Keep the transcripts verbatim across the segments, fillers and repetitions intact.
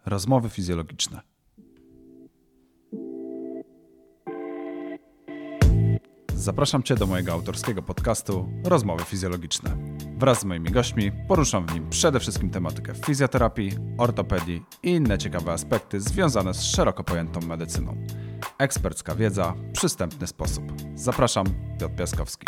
Rozmowy fizjologiczne. Zapraszam Cię do mojego autorskiego podcastu Rozmowy fizjologiczne. Wraz z moimi gośćmi poruszam w nim przede wszystkim tematykę fizjoterapii, ortopedii i inne ciekawe aspekty związane z szeroko pojętą medycyną. Ekspercka wiedza, przystępny sposób. Zapraszam, Piotr Piaskowski.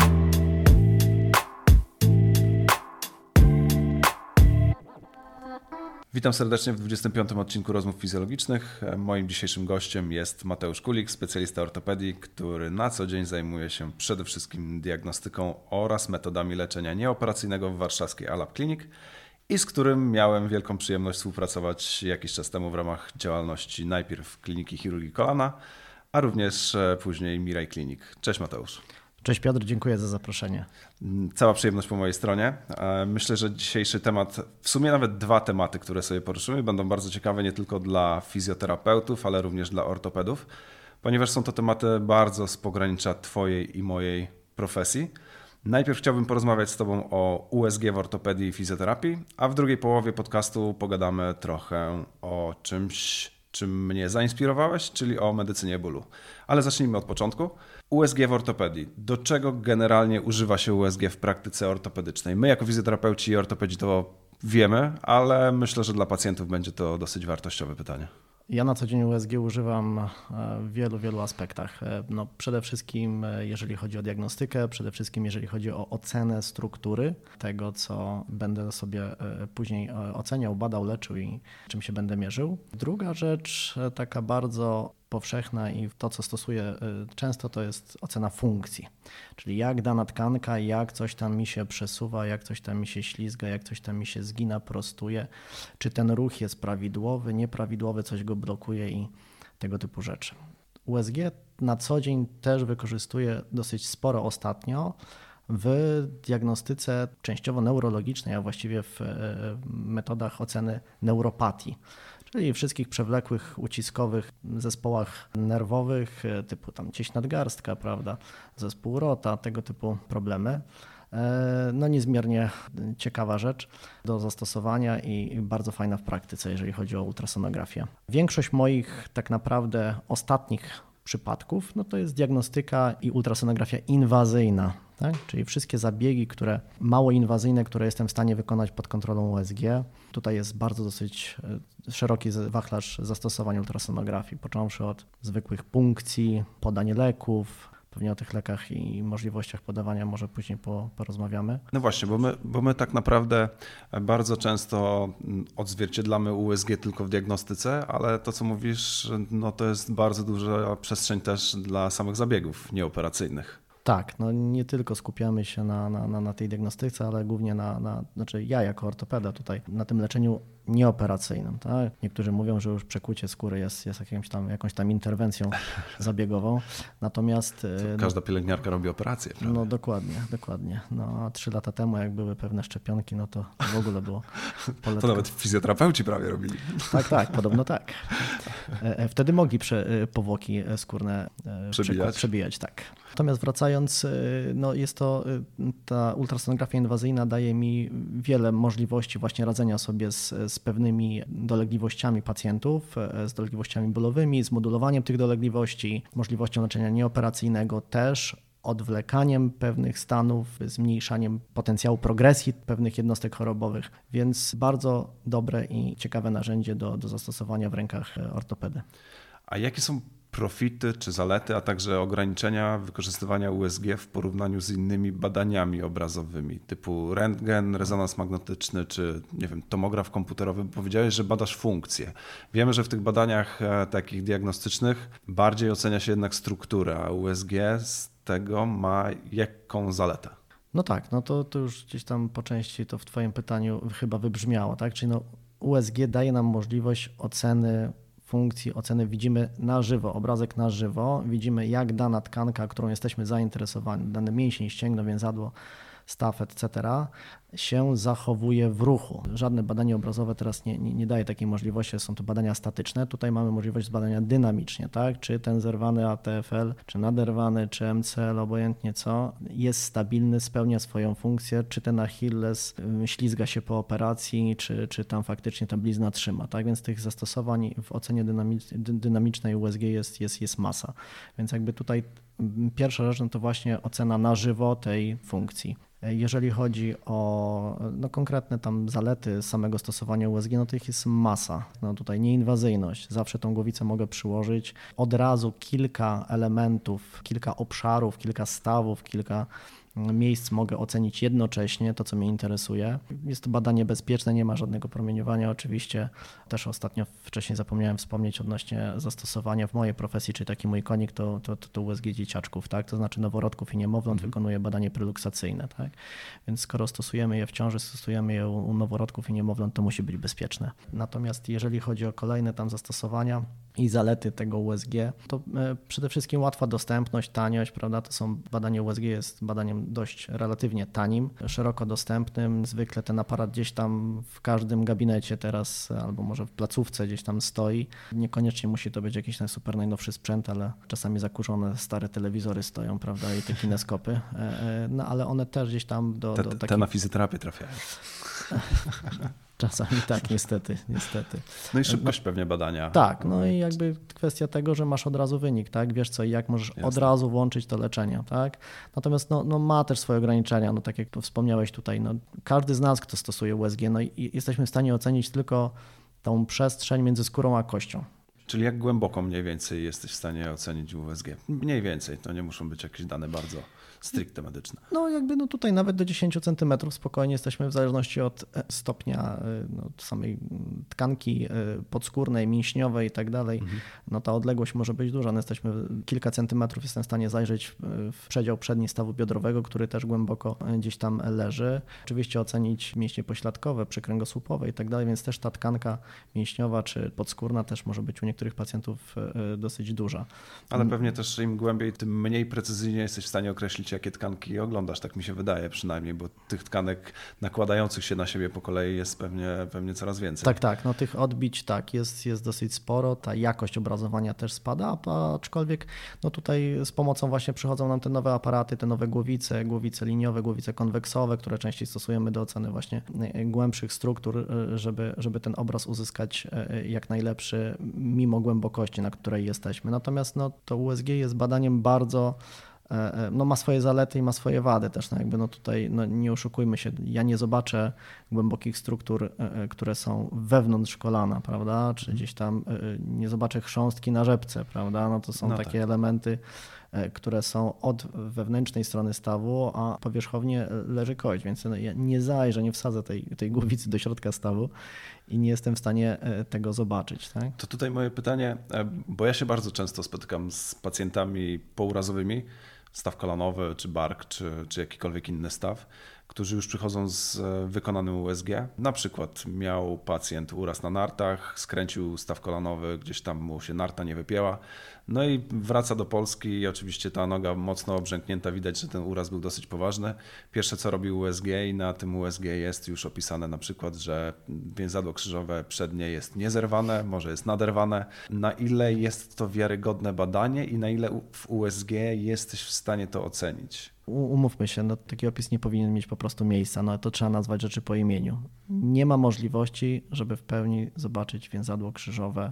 Witam serdecznie w dwudziestym piątym odcinku Rozmów Fizjologicznych. Moim dzisiejszym gościem jest Mateusz Kulik, specjalista ortopedii, który na co dzień zajmuje się przede wszystkim diagnostyką oraz metodami leczenia nieoperacyjnego w warszawskiej A L A B Clinic i z którym miałem wielką przyjemność współpracować jakiś czas temu w ramach działalności najpierw Kliniki Chirurgii Kolana, a również później Mirai Clinic. Cześć Mateusz. Cześć Piotr, dziękuję za zaproszenie. Cała przyjemność po mojej stronie. Myślę, że dzisiejszy temat, w sumie nawet dwa tematy, które sobie poruszymy, będą bardzo ciekawe nie tylko dla fizjoterapeutów, ale również dla ortopedów, ponieważ są to tematy bardzo z pogranicza Twojej i mojej profesji. Najpierw chciałbym porozmawiać z Tobą o U S G w ortopedii i fizjoterapii, a w drugiej połowie podcastu pogadamy trochę o czymś, czym mnie zainspirowałeś, czyli o medycynie bólu. Ale zacznijmy od początku. U S G w ortopedii. Do czego generalnie używa się U S G w praktyce ortopedycznej? My jako fizjoterapeuci i ortopedzi to wiemy, ale myślę, że dla pacjentów będzie to dosyć wartościowe pytanie. Ja na co dzień U S G używam w wielu, wielu aspektach. No, przede wszystkim jeżeli chodzi o diagnostykę, przede wszystkim jeżeli chodzi o ocenę struktury tego, co będę sobie później oceniał, badał, leczył i czym się będę mierzył. Druga rzecz, taka bardzo powszechna i to, co stosuję często, to jest ocena funkcji. Czyli jak dana tkanka, jak coś tam mi się przesuwa, jak coś tam mi się ślizga, jak coś tam mi się zgina, prostuje, czy ten ruch jest prawidłowy, nieprawidłowy, coś go blokuje i tego typu rzeczy. U S G na co dzień też wykorzystuję dosyć sporo ostatnio w diagnostyce częściowo neurologicznej, a właściwie w metodach oceny neuropatii, czyli wszystkich przewlekłych, uciskowych zespołach nerwowych, typu tam cieśń nadgarstka, prawda, zespół Rota, tego typu problemy. No niezmiernie ciekawa rzecz do zastosowania i bardzo fajna w praktyce, jeżeli chodzi o ultrasonografię. Większość moich tak naprawdę ostatnich przypadków, no to jest diagnostyka i ultrasonografia inwazyjna, tak? Czyli wszystkie zabiegi, które mało inwazyjne, które jestem w stanie wykonać pod kontrolą U S G. Tutaj jest bardzo dosyć szeroki wachlarz zastosowań ultrasonografii, począwszy od zwykłych punkcji, podanie leków. Pewnie o tych lekach i możliwościach podawania może później porozmawiamy. No właśnie, bo my, bo my tak naprawdę bardzo często odzwierciedlamy U S G tylko w diagnostyce, ale to co mówisz, no to jest bardzo duża przestrzeń też dla samych zabiegów nieoperacyjnych. Tak, no nie tylko skupiamy się na, na, na tej diagnostyce, ale głównie na, na, znaczy ja jako ortopeda tutaj, na tym leczeniu nieoperacyjnym. Tak? Niektórzy mówią, że już przekucie skóry jest, jest jakimś tam, jakąś tam interwencją zabiegową, natomiast... Każda pielęgniarka robi operację, prawda? No dokładnie, dokładnie. No a trzy lata temu jak były pewne szczepionki, no to w ogóle było poletko. To nawet fizjoterapeuci prawie robili. Tak, tak, podobno tak. Wtedy mogli prze, powłoki skórne przebijać. przebijać, tak. Natomiast wracając, no jest to, ta ultrasonografia inwazyjna daje mi wiele możliwości właśnie radzenia sobie z, z pewnymi dolegliwościami pacjentów, z dolegliwościami bólowymi, z modulowaniem tych dolegliwości, możliwością leczenia nieoperacyjnego też, odwlekaniem pewnych stanów, zmniejszaniem potencjału progresji pewnych jednostek chorobowych, więc bardzo dobre i ciekawe narzędzie do, do zastosowania w rękach ortopedy. A jakie są profity czy zalety, a także ograniczenia wykorzystywania U S G w porównaniu z innymi badaniami obrazowymi typu rentgen, rezonans magnetyczny czy nie wiem, tomograf komputerowy? Powiedziałeś, że badasz funkcje. Wiemy, że w tych badaniach takich diagnostycznych bardziej ocenia się jednak strukturę, a U S G z tego ma jaką zaletę? No tak, no to, to już gdzieś tam po części to w Twoim pytaniu chyba wybrzmiało, tak? Czyli no U S G daje nam możliwość oceny funkcji, oceny widzimy na żywo, obrazek na żywo, widzimy jak dana tkanka, którą jesteśmy zainteresowani, dany mięsień, ścięgno, więzadło, staw, et cetera, się zachowuje w ruchu. Żadne badanie obrazowe teraz nie, nie, nie daje takiej możliwości, są to badania statyczne. Tutaj mamy możliwość zbadania dynamicznie, tak? Czy ten zerwany A T F L, czy naderwany, czy M C L, obojętnie co, jest stabilny, spełnia swoją funkcję, czy ten Achilles ślizga się po operacji, czy, czy tam faktycznie ta blizna trzyma, tak? Więc tych zastosowań w ocenie dynamicznej, dynamicznej U S G jest, jest, jest masa. Więc jakby tutaj pierwsza rzecz no to właśnie ocena na żywo tej funkcji. Jeżeli chodzi o no, konkretne tam zalety samego stosowania U S G, no to ich jest masa. No tutaj nieinwazyjność, zawsze tą głowicę mogę przyłożyć. Od razu kilka elementów, kilka obszarów, kilka stawów, kilka miejsc mogę ocenić jednocześnie, to co mnie interesuje. Jest to badanie bezpieczne, nie ma żadnego promieniowania oczywiście. Też ostatnio wcześniej zapomniałem wspomnieć odnośnie zastosowania w mojej profesji, czyli taki mój konik to, to, to U S G dzieciaczków, tak? To znaczy noworodków i niemowląt mm. wykonuje badanie preluksacyjne. Tak? Więc skoro stosujemy je w ciąży, stosujemy je u, u noworodków i niemowląt, to musi być bezpieczne. Natomiast jeżeli chodzi o kolejne tam zastosowania i zalety tego U S G, to przede wszystkim łatwa dostępność, taniość, prawda? To są badanie U S G jest badaniem dość relatywnie tanim, szeroko dostępnym. Zwykle ten aparat gdzieś tam w każdym gabinecie teraz albo może w placówce gdzieś tam stoi. Niekoniecznie musi to być jakiś super najnowszy sprzęt, ale czasami zakurzone stare telewizory stoją, prawda, i te kineskopy. No ale one też gdzieś tam do... Te, do te takich... na fizjoterapię trafiają. Czasami tak, niestety, niestety. No i szybkość no, pewnie badania. Tak, no i jakby kwestia tego, że masz od razu wynik, tak? Wiesz co i jak możesz Jasne. od razu włączyć to leczenie, tak? Natomiast no, no ma też swoje ograniczenia, no tak jak wspomniałeś tutaj, no każdy z nas, kto stosuje U S G, no i jesteśmy w stanie ocenić tylko tą przestrzeń między skórą a kością. Czyli jak głęboko mniej więcej jesteś w stanie ocenić U S G? Mniej więcej, to nie muszą być jakieś dane bardzo stricte medyczne. No jakby no tutaj nawet do dziesięć centymetrów spokojnie jesteśmy w zależności od stopnia no, samej tkanki podskórnej, mięśniowej i tak dalej. Mhm. No ta odległość może być duża. No, jesteśmy kilka centymetrów, jestem w stanie zajrzeć w przedział przedni stawu biodrowego, który też głęboko gdzieś tam leży. Oczywiście ocenić mięśnie pośladkowe, przykręgosłupowe i tak dalej, więc też ta tkanka mięśniowa czy podskórna też może być u niektórych pacjentów dosyć duża. Ale pewnie też im głębiej, tym mniej precyzyjnie jesteś w stanie określić, jakie tkanki oglądasz, tak mi się wydaje przynajmniej, bo tych tkanek nakładających się na siebie po kolei jest pewnie, pewnie coraz więcej. Tak, tak, no tych odbić tak, jest, jest dosyć sporo, ta jakość obrazowania też spada, aczkolwiek no tutaj z pomocą właśnie przychodzą nam te nowe aparaty, te nowe głowice, głowice liniowe, głowice konweksowe, które częściej stosujemy do oceny właśnie głębszych struktur, żeby, żeby ten obraz uzyskać jak najlepszy mimo głębokości, na której jesteśmy. Natomiast no, to U S G jest badaniem bardzo no ma swoje zalety i ma swoje wady też, no jakby no tutaj no nie oszukujmy się, ja nie zobaczę głębokich struktur, które są wewnątrz kolana, prawda, czy gdzieś tam nie zobaczę chrząstki na rzepce, prawda, no to są no takie tak. elementy, które są od wewnętrznej strony stawu, a powierzchownie leży kość, więc no ja nie zajrzę, nie wsadzę tej, tej głowicy do środka stawu i nie jestem w stanie tego zobaczyć. Tak? To tutaj moje pytanie, bo ja się bardzo często spotykam z pacjentami pourazowymi, staw kolanowy, czy bark, czy, czy jakikolwiek inny staw, którzy już przychodzą z wykonanym U S G. Na przykład miał pacjent uraz na nartach, skręcił staw kolanowy, gdzieś tam mu się narta nie wypięła, no i wraca do Polski i oczywiście ta noga mocno obrzęknięta, widać, że ten uraz był dosyć poważny. Pierwsze co robił U S G i na tym U S G jest już opisane na przykład, że więzadło krzyżowe przednie jest niezerwane, może jest naderwane. Na ile jest to wiarygodne badanie i na ile w U S G jesteś w stanie to ocenić? Umówmy się, no, taki opis nie powinien mieć po prostu miejsca, no to trzeba nazwać rzeczy po imieniu. Nie ma możliwości, żeby w pełni zobaczyć więzadło krzyżowe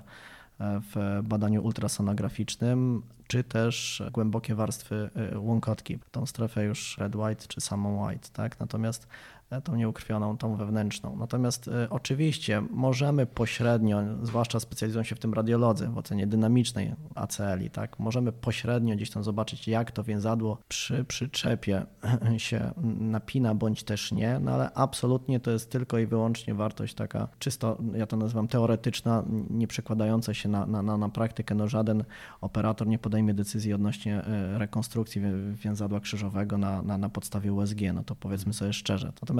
w badaniu ultrasonograficznym, czy też głębokie warstwy łąkotki, tą strefę już red white czy samą white, tak? Natomiast tą nieukrwioną, tą wewnętrzną. Natomiast oczywiście możemy pośrednio, zwłaszcza specjalizują się w tym radiolodzy, w ocenie dynamicznej A C L i, tak, możemy pośrednio gdzieś tam zobaczyć, jak to więzadło przy przyczepie się napina, bądź też nie, no ale absolutnie to jest tylko i wyłącznie wartość taka czysto, ja to nazywam teoretyczna, nie przekładająca się na, na, na praktykę. No żaden operator nie podejmie decyzji odnośnie rekonstrukcji więzadła krzyżowego na, na, na podstawie U S G, no to powiedzmy sobie szczerze. Natomiast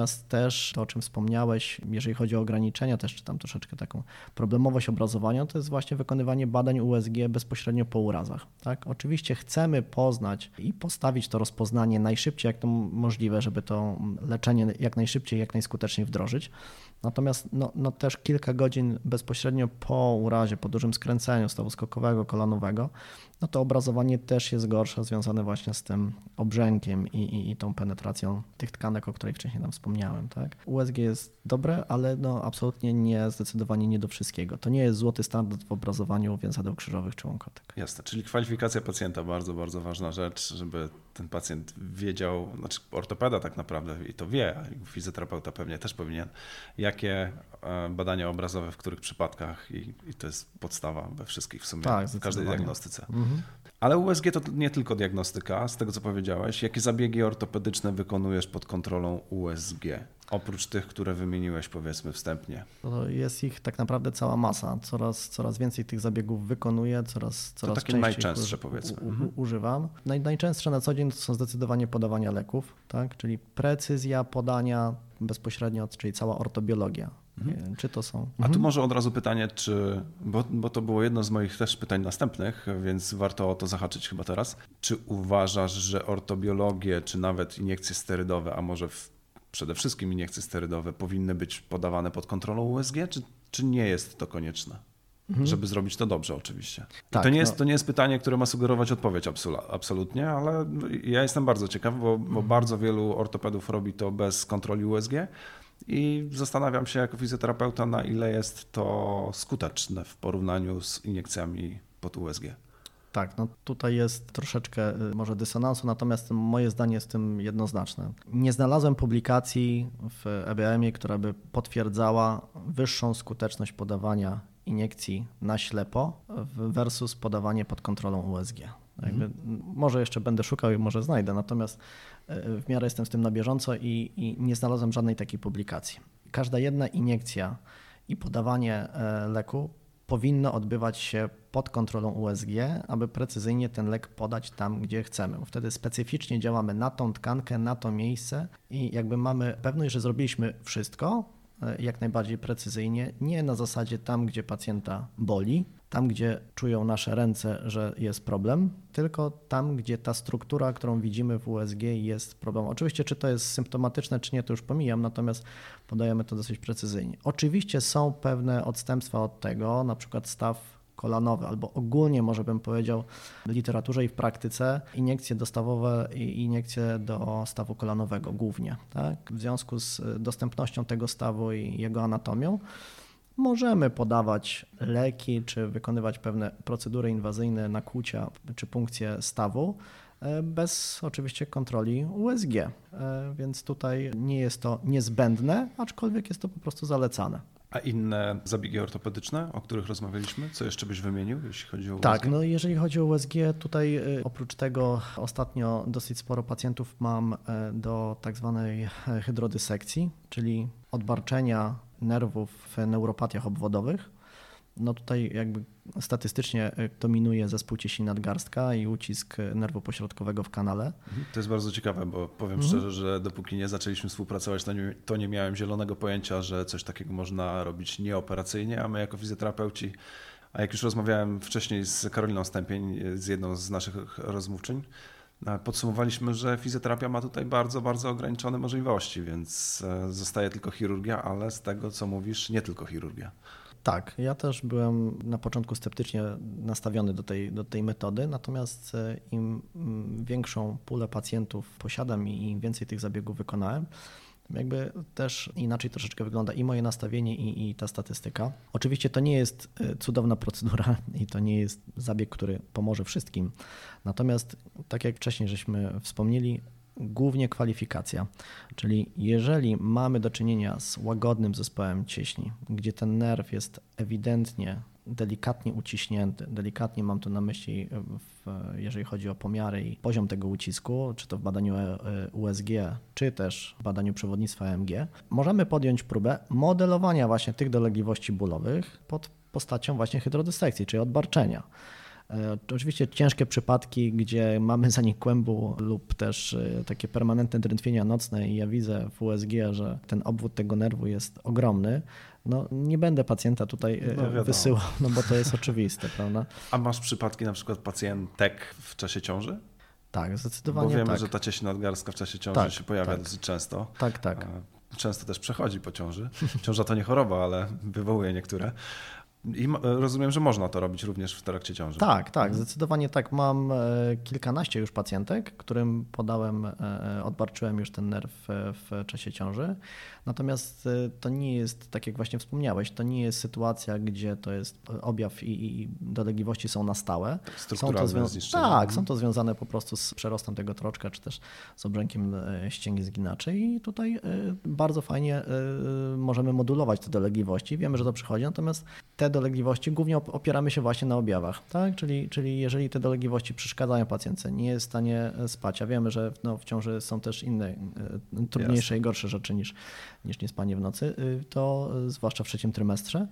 Natomiast też to, o czym wspomniałeś, jeżeli chodzi o ograniczenia, też czytam troszeczkę taką problemowość obrazowania, to jest właśnie wykonywanie badań U S G bezpośrednio po urazach. Tak? Oczywiście chcemy poznać i postawić to rozpoznanie najszybciej jak to możliwe, żeby to leczenie jak najszybciej, jak najskuteczniej wdrożyć. Natomiast no, no też kilka godzin bezpośrednio po urazie, po dużym skręceniu stawu skokowego, kolanowego, no to obrazowanie też jest gorsze, związane właśnie z tym obrzękiem i, i, i tą penetracją tych tkanek, o której wcześniej tam wspomniałem. Tak? U S G jest dobre, ale no absolutnie nie, zdecydowanie nie do wszystkiego. To nie jest złoty standard w obrazowaniu więzadeł krzyżowych czy łąkotek. Jasne, czyli kwalifikacja pacjenta, bardzo, bardzo ważna rzecz, żeby ten pacjent wiedział, znaczy ortopeda tak naprawdę i to wie, a fizjoterapeuta pewnie też powinien, jakie badania obrazowe, w których przypadkach i, i to jest podstawa we wszystkich w sumie, tak, w każdej diagnostyce. Mhm. Ale U S G to nie tylko diagnostyka, z tego co powiedziałeś. Jakie zabiegi ortopedyczne wykonujesz pod kontrolą U S G? Oprócz tych, które wymieniłeś powiedzmy wstępnie. To jest ich tak naprawdę cała masa. Coraz, coraz więcej tych zabiegów wykonuję, coraz, coraz to takie częściej najczęstsze uży, powiedzmy. U, u, używam. Naj, najczęstsze na co dzień to są zdecydowanie podawania leków, tak? Czyli precyzja podania bezpośrednio, czyli cała ortobiologia. Mhm. Czy to są? A tu może od razu pytanie, czy, bo, bo to było jedno z moich też pytań następnych, więc warto o to zahaczyć chyba teraz. Czy uważasz, że ortobiologię, czy nawet iniekcje sterydowe, a może w, przede wszystkim iniekcje sterydowe powinny być podawane pod kontrolą U S G, czy, czy nie jest to konieczne? Mhm. Żeby zrobić to dobrze oczywiście. Tak, to, nie jest, no. to nie jest pytanie, które ma sugerować odpowiedź absolutnie, ale ja jestem bardzo ciekaw, bo, bo mhm. bardzo wielu ortopedów robi to bez kontroli U S G. I zastanawiam się jako fizjoterapeuta, na ile jest to skuteczne w porównaniu z iniekcjami pod U S G. Tak, no tutaj jest troszeczkę może dysonansu, natomiast moje zdanie jest tym jednoznaczne. Nie znalazłem publikacji w E B M-ie, która by potwierdzała wyższą skuteczność podawania iniekcji na ślepo versus podawanie pod kontrolą U S G. Jakby, może jeszcze będę szukał i może znajdę, natomiast w miarę jestem z tym na bieżąco i, i nie znalazłem żadnej takiej publikacji. Każda jedna iniekcja i podawanie leku powinno odbywać się pod kontrolą U S G, aby precyzyjnie ten lek podać tam, gdzie chcemy. Bo wtedy specyficznie działamy na tą tkankę, na to miejsce i jakby mamy pewność, że zrobiliśmy wszystko jak najbardziej precyzyjnie, nie na zasadzie tam, gdzie pacjenta boli, tam, gdzie czują nasze ręce, że jest problem, tylko tam, gdzie ta struktura, którą widzimy w U S G jest problem. Oczywiście, czy to jest symptomatyczne, czy nie, to już pomijam, natomiast podajemy to dosyć precyzyjnie. Oczywiście są pewne odstępstwa od tego, na przykład staw kolanowy, albo ogólnie może bym powiedział w literaturze i w praktyce iniekcje dostawowe i iniekcje do stawu kolanowego głównie. Tak? W związku z dostępnością tego stawu i jego anatomią możemy podawać leki, czy wykonywać pewne procedury inwazyjne, nakłucia, czy punkcje stawu bez oczywiście kontroli U S G, więc tutaj nie jest to niezbędne, aczkolwiek jest to po prostu zalecane. A inne zabiegi ortopedyczne, o których rozmawialiśmy, co jeszcze byś wymienił, jeśli chodzi o U S G? Tak, no jeżeli chodzi o U S G, tutaj oprócz tego ostatnio dosyć sporo pacjentów mam do tak zwanej hydrodysekcji, czyli odbarczenia nerwów w neuropatiach obwodowych. No tutaj jakby statystycznie dominuje zespół cieśni nadgarstka i ucisk nerwu pośrodkowego w kanale. To jest bardzo ciekawe, bo powiem mhm. szczerze, że dopóki nie zaczęliśmy współpracować, to nie, to nie miałem zielonego pojęcia, że coś takiego można robić nieoperacyjnie, a my jako fizjoterapeuci, a jak już rozmawiałem wcześniej z Karoliną Stępień, z jedną z naszych rozmówczyń, podsumowaliśmy, że fizjoterapia ma tutaj bardzo, bardzo ograniczone możliwości, więc zostaje tylko chirurgia, ale z tego co mówisz, nie tylko chirurgia. Tak, ja też byłem na początku sceptycznie nastawiony do tej, do tej metody, natomiast im większą pulę pacjentów posiadam i im więcej tych zabiegów wykonałem, jakby też inaczej troszeczkę wygląda i moje nastawienie i, i ta statystyka. Oczywiście to nie jest cudowna procedura i to nie jest zabieg, który pomoże wszystkim, natomiast tak jak wcześniej żeśmy wspomnieli, głównie kwalifikacja, czyli jeżeli mamy do czynienia z łagodnym zespołem cieśni, gdzie ten nerw jest ewidentnie delikatnie uciśnięty, delikatnie mam tu na myśli, w, jeżeli chodzi o pomiary i poziom tego ucisku, czy to w badaniu U S G, czy też w badaniu przewodnictwa E M G, możemy podjąć próbę modelowania właśnie tych dolegliwości bólowych pod postacią właśnie hydrodysekcji, czyli odbarczenia. Oczywiście ciężkie przypadki, gdzie mamy zanik kłębu lub też takie permanentne drętwienia nocne i ja widzę w U S G, że ten obwód tego nerwu jest ogromny, no nie będę pacjenta tutaj no wysyłał, no bo to jest oczywiste, prawda? A masz przypadki na przykład pacjentek w czasie ciąży? Tak, zdecydowanie Bo wiemy, tak. że ta cieśna nadgarstka w czasie ciąży tak, się pojawia tak. dosyć często. Tak, tak. Często też przechodzi po ciąży. Ciąża to nie choroba, ale wywołuje niektóre. I rozumiem, że można to robić również w trakcie ciąży. Tak, tak, zdecydowanie tak. Mam kilkanaście już pacjentek, którym podałem, odbarczyłem już ten nerw w czasie ciąży. Natomiast to nie jest, tak jak właśnie wspomniałeś, to nie jest sytuacja, gdzie to jest objaw i, i dolegliwości są na stałe. Strukturalne są to zniszczenie. Tak, są to związane po prostu z przerostem tego troczka, czy też z obrzękiem ścięgi zginaczej i tutaj bardzo fajnie możemy modulować te dolegliwości. Wiemy, że to przychodzi, natomiast te dolegliwości głównie opieramy się właśnie na objawach, tak? Czyli, czyli jeżeli te dolegliwości przeszkadzają pacjentce, nie jest w stanie spać, a wiemy, że no, w ciąży są też inne trudniejsze Jasne. i gorsze rzeczy niż, niż niespanie w nocy, to zwłaszcza w trzecim trymestrze,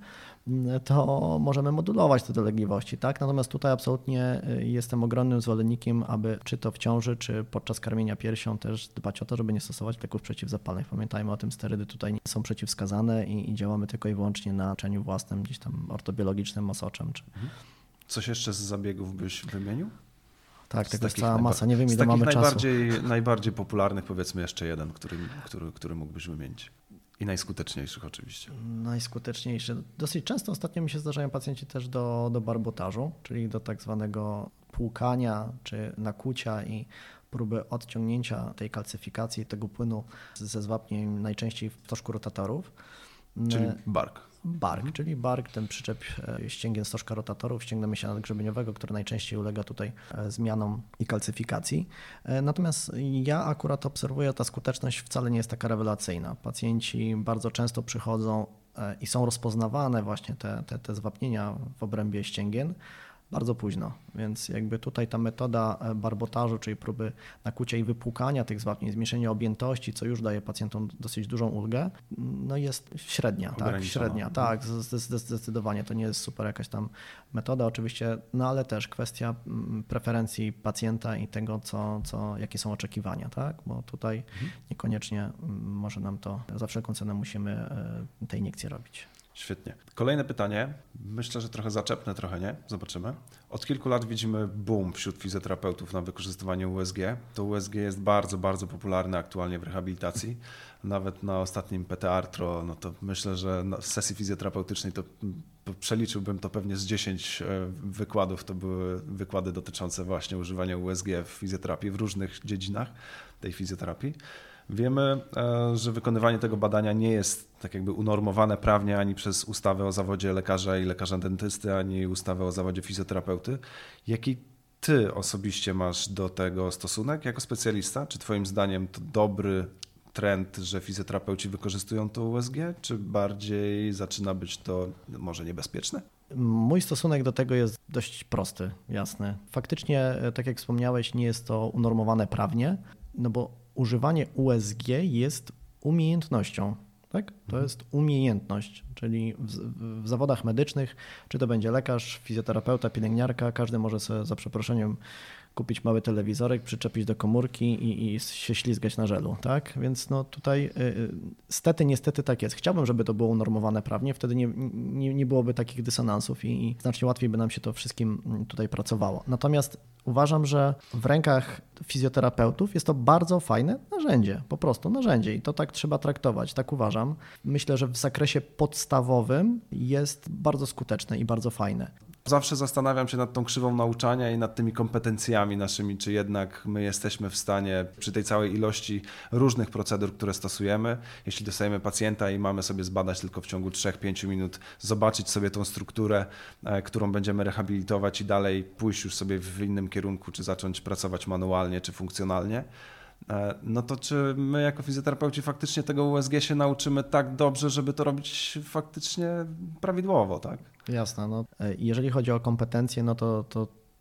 to możemy modulować te dolegliwości, tak? Natomiast tutaj absolutnie jestem ogromnym zwolennikiem, aby czy to w ciąży, czy podczas karmienia piersią też dbać o to, żeby nie stosować leków przeciwzapalnych. Pamiętajmy o tym, sterydy tutaj nie są przeciwwskazane i, i działamy tylko i wyłącznie na leczeniu własnym, gdzieś tam ortobiologicznym, osoczem. Czy... Coś jeszcze z zabiegów byś wymienił? Tak, tego jest cała masa. Nie wiem, ile z mamy najbardziej, czasu. najbardziej popularnych powiedzmy jeszcze jeden, który, który, który mógłbyś wymienić. I najskuteczniejszych oczywiście. Najskuteczniejszy. Dosyć często ostatnio mi się zdarzają pacjenci też do, do barbotażu, czyli do tak zwanego płukania czy nakłucia i próby odciągnięcia tej kalcyfikacji, tego płynu ze zwapnień najczęściej w stożku rotatorów. Czyli bark. Bark, mhm. czyli bark, ten przyczep ścięgien stożka rotatorów, ścięgna mięśnia nadgrzebieniowego, który najczęściej ulega tutaj zmianom i kalcyfikacji. Natomiast ja akurat obserwuję, ta skuteczność wcale nie jest taka rewelacyjna. Pacjenci bardzo często przychodzą i są rozpoznawane właśnie te, te, te zwapnienia w obrębie ścięgien bardzo późno, więc jakby tutaj ta metoda barbotażu, czyli próby nakłucia i wypłukania tych zwapnień, zmniejszenia objętości, co już daje pacjentom dosyć dużą ulgę, no jest średnia, tak, średnia, tak, zdecydowanie to nie jest super jakaś tam metoda oczywiście, no ale też kwestia preferencji pacjenta i tego, co, co, jakie są oczekiwania, tak, bo tutaj mhm. niekoniecznie może nam to, za wszelką cenę musimy tej iniekcji robić. Świetnie. Kolejne pytanie. Myślę, że trochę zaczepne, trochę nie. Zobaczymy. Od kilku lat widzimy boom wśród fizjoterapeutów na wykorzystywanie U S G. To U S G jest bardzo, bardzo popularne aktualnie w rehabilitacji. Nawet na ostatnim P T Artro, no to myślę, że w sesji fizjoterapeutycznej to przeliczyłbym to pewnie z dziesięć wykładów. To były wykłady dotyczące właśnie używania U S G w fizjoterapii w różnych dziedzinach tej fizjoterapii. Wiemy, że wykonywanie tego badania nie jest tak jakby unormowane prawnie ani przez ustawę o zawodzie lekarza i lekarza dentysty, ani ustawę o zawodzie fizjoterapeuty. Jaki ty osobiście masz do tego stosunek jako specjalista? Czy twoim zdaniem to dobry trend, że fizjoterapeuci wykorzystują to U S G, czy bardziej zaczyna być to może niebezpieczne? Mój stosunek do tego jest dość prosty, jasny. Faktycznie, tak jak wspomniałeś, nie jest to unormowane prawnie, no bo używanie U S G jest umiejętnością, tak? To jest umiejętność, czyli w, w zawodach medycznych, czy to będzie lekarz, fizjoterapeuta, pielęgniarka, każdy może sobie za przeproszeniem kupić mały telewizorek, przyczepić do komórki i, i się ślizgać na żelu, tak? Więc no tutaj y, stety, niestety tak jest. Chciałbym, żeby to było unormowane prawnie, wtedy nie, nie, nie byłoby takich dysonansów i, i znacznie łatwiej by nam się to wszystkim tutaj pracowało. Natomiast uważam, że w rękach fizjoterapeutów jest to bardzo fajne narzędzie, po prostu narzędzie i to tak trzeba traktować, tak uważam. Myślę, że w zakresie podstawowym jest bardzo skuteczne i bardzo fajne. Zawsze zastanawiam się nad tą krzywą nauczania i nad tymi kompetencjami naszymi, czy jednak my jesteśmy w stanie przy tej całej ilości różnych procedur, które stosujemy, jeśli dostajemy pacjenta i mamy sobie zbadać tylko w ciągu trzech do pięciu minut, zobaczyć sobie tą strukturę, którą będziemy rehabilitować i dalej pójść już sobie w innym kierunku, czy zacząć pracować manualnie, czy funkcjonalnie. No to czy my jako fizjoterapeuci faktycznie tego U S G się nauczymy tak dobrze, żeby to robić faktycznie prawidłowo, tak? Jasne. No, jeżeli chodzi o kompetencje, no to, to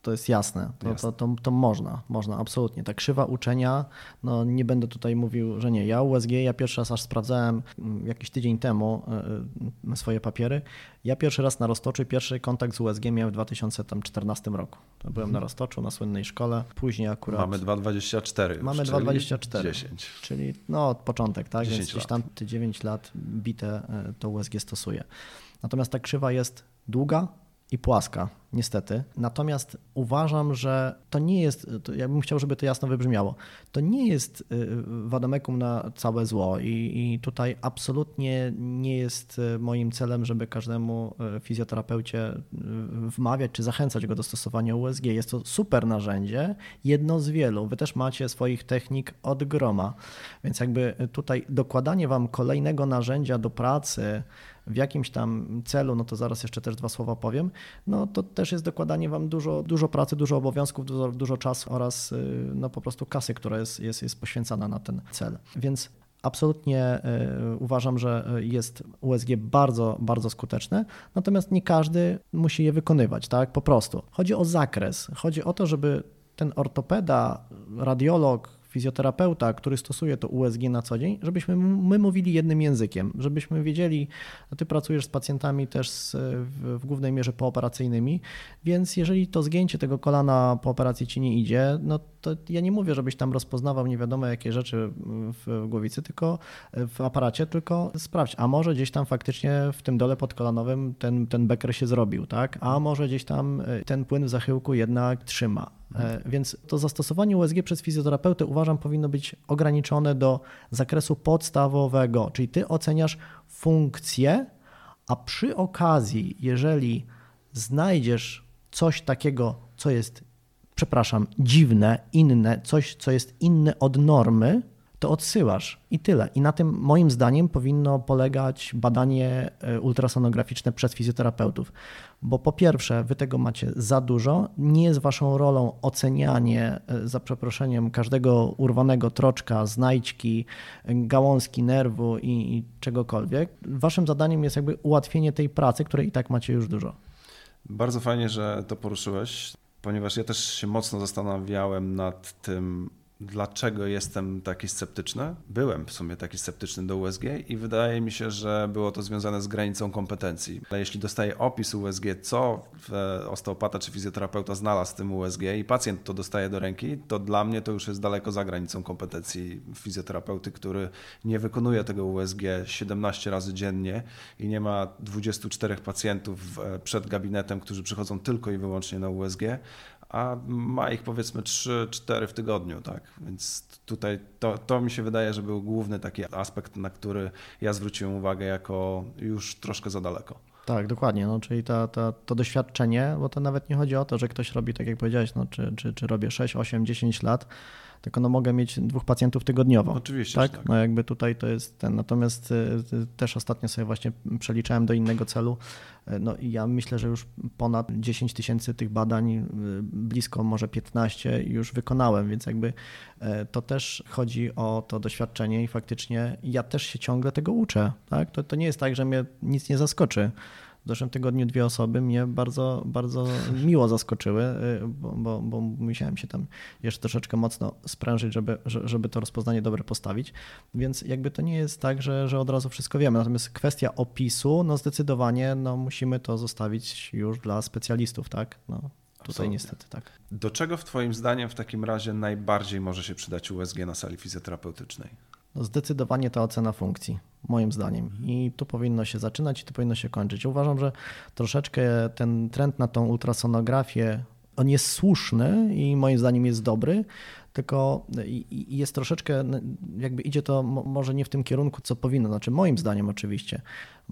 To jest jasne, to, to, to, to można, można, absolutnie. Ta krzywa uczenia, no nie będę tutaj mówił, że nie. Ja U S G, ja pierwszy raz aż sprawdzałem jakiś tydzień temu swoje papiery. Ja pierwszy raz na Roztoczu, pierwszy kontakt z U S G miałem w dwa tysiące czternastym roku. To byłem na Roztoczu, na słynnej szkole, później akurat... Mamy dwa dwadzieścia cztery już, Mamy dwa dwadzieścia cztery, dziesięć. Czyli no początek, tak? dziesięć Więc gdzieś lat. tam te dziewięć lat bite to U S G stosuje. Natomiast ta krzywa jest długa i płaska, niestety. Natomiast uważam, że to nie jest, to ja bym chciał, żeby to jasno wybrzmiało, to nie jest vademekum na całe zło i, i tutaj absolutnie nie jest moim celem, żeby każdemu fizjoterapeucie wmawiać czy zachęcać go do stosowania U S G. Jest to super narzędzie, jedno z wielu. Wy też macie swoich technik od groma, więc jakby tutaj dokładanie wam kolejnego narzędzia do pracy w jakimś tam celu, no to zaraz jeszcze też dwa słowa powiem, no to też jest dokładanie wam dużo, dużo pracy, dużo obowiązków, dużo, dużo czasu oraz no po prostu kasy, która jest, jest, jest poświęcana na ten cel. Więc absolutnie uważam, że jest U S G bardzo, bardzo skuteczne, natomiast nie każdy musi je wykonywać, tak, po prostu. Chodzi o zakres, chodzi o to, żeby ten ortopeda, radiolog, fizjoterapeuta, który stosuje to U S G na co dzień, żebyśmy my mówili jednym językiem, żebyśmy wiedzieli, a ty pracujesz z pacjentami też z, w, w głównej mierze pooperacyjnymi, więc jeżeli to zgięcie tego kolana po operacji ci nie idzie, no to ja nie mówię, żebyś tam rozpoznawał nie wiadomo jakie rzeczy w głowicy, tylko w aparacie, tylko sprawdź, a może gdzieś tam faktycznie w tym dole podkolanowym ten, ten beker się zrobił, tak? A może gdzieś tam ten płyn w zachyłku jednak trzyma. Więc to zastosowanie U S G przez fizjoterapeutę uważam powinno być ograniczone do zakresu podstawowego, czyli ty oceniasz funkcję, a przy okazji, jeżeli znajdziesz coś takiego, co jest, przepraszam, dziwne, inne, coś, co jest inne od normy, to odsyłasz i tyle. I na tym moim zdaniem powinno polegać badanie ultrasonograficzne przez fizjoterapeutów. Bo po pierwsze, wy tego macie za dużo, nie jest waszą rolą ocenianie, za przeproszeniem, każdego urwanego troczka, znajdźki, gałązki nerwu i, i czegokolwiek. Waszym zadaniem jest jakby ułatwienie tej pracy, której i tak macie już dużo. Bardzo fajnie, że to poruszyłeś, ponieważ ja też się mocno zastanawiałem nad tym, dlaczego jestem taki sceptyczny. Byłem w sumie taki sceptyczny do U S G i wydaje mi się, że było to związane z granicą kompetencji. Ale jeśli dostaję opis U S G, co osteopata czy fizjoterapeuta znalazł z tym U S G i pacjent to dostaje do ręki, to dla mnie to już jest daleko za granicą kompetencji fizjoterapeuty, który nie wykonuje tego U S G siedemnaście razy dziennie i nie ma dwudziestu czterech pacjentów przed gabinetem, którzy przychodzą tylko i wyłącznie na U S G, a ma ich powiedzmy trzy cztery w tygodniu, tak? Więc tutaj to, to mi się wydaje, że był główny taki aspekt, na który ja zwróciłem uwagę jako już troszkę za daleko. Tak, dokładnie, no, czyli ta, ta, to doświadczenie, bo to nawet nie chodzi o to, że ktoś robi, tak jak powiedziałeś, no, czy, czy, czy robię sześć, osiem, dziesięć lat, tylko no mogę mieć dwóch pacjentów tygodniowo. Oczywiście, tak? tak. No jakby tutaj to jest ten, natomiast też ostatnio sobie właśnie przeliczałem do innego celu, no i ja myślę, że już ponad dziesięć tysięcy tych badań, blisko może piętnaście już wykonałem, więc jakby to też chodzi o to doświadczenie i faktycznie ja też się ciągle tego uczę, tak? To, to nie jest tak, że mnie nic nie zaskoczy. W zeszłym tygodniu dwie osoby mnie bardzo, bardzo miło zaskoczyły, bo, bo, bo musiałem się tam jeszcze troszeczkę mocno sprężyć, żeby, żeby to rozpoznanie dobre postawić. Więc jakby to nie jest tak, że, że od razu wszystko wiemy. Natomiast kwestia opisu, no zdecydowanie no musimy to zostawić już dla specjalistów, tak? No, tutaj Absolutnie. Niestety tak. Do czego w Twoim zdaniem w takim razie najbardziej może się przydać U S G na sali fizjoterapeutycznej? No zdecydowanie ta ocena funkcji, moim zdaniem. I tu powinno się zaczynać i tu powinno się kończyć. Uważam, że troszeczkę ten trend na tą ultrasonografię, on jest słuszny i moim zdaniem jest dobry, tylko jest troszeczkę, jakby idzie to może nie w tym kierunku, co powinno, znaczy moim zdaniem oczywiście,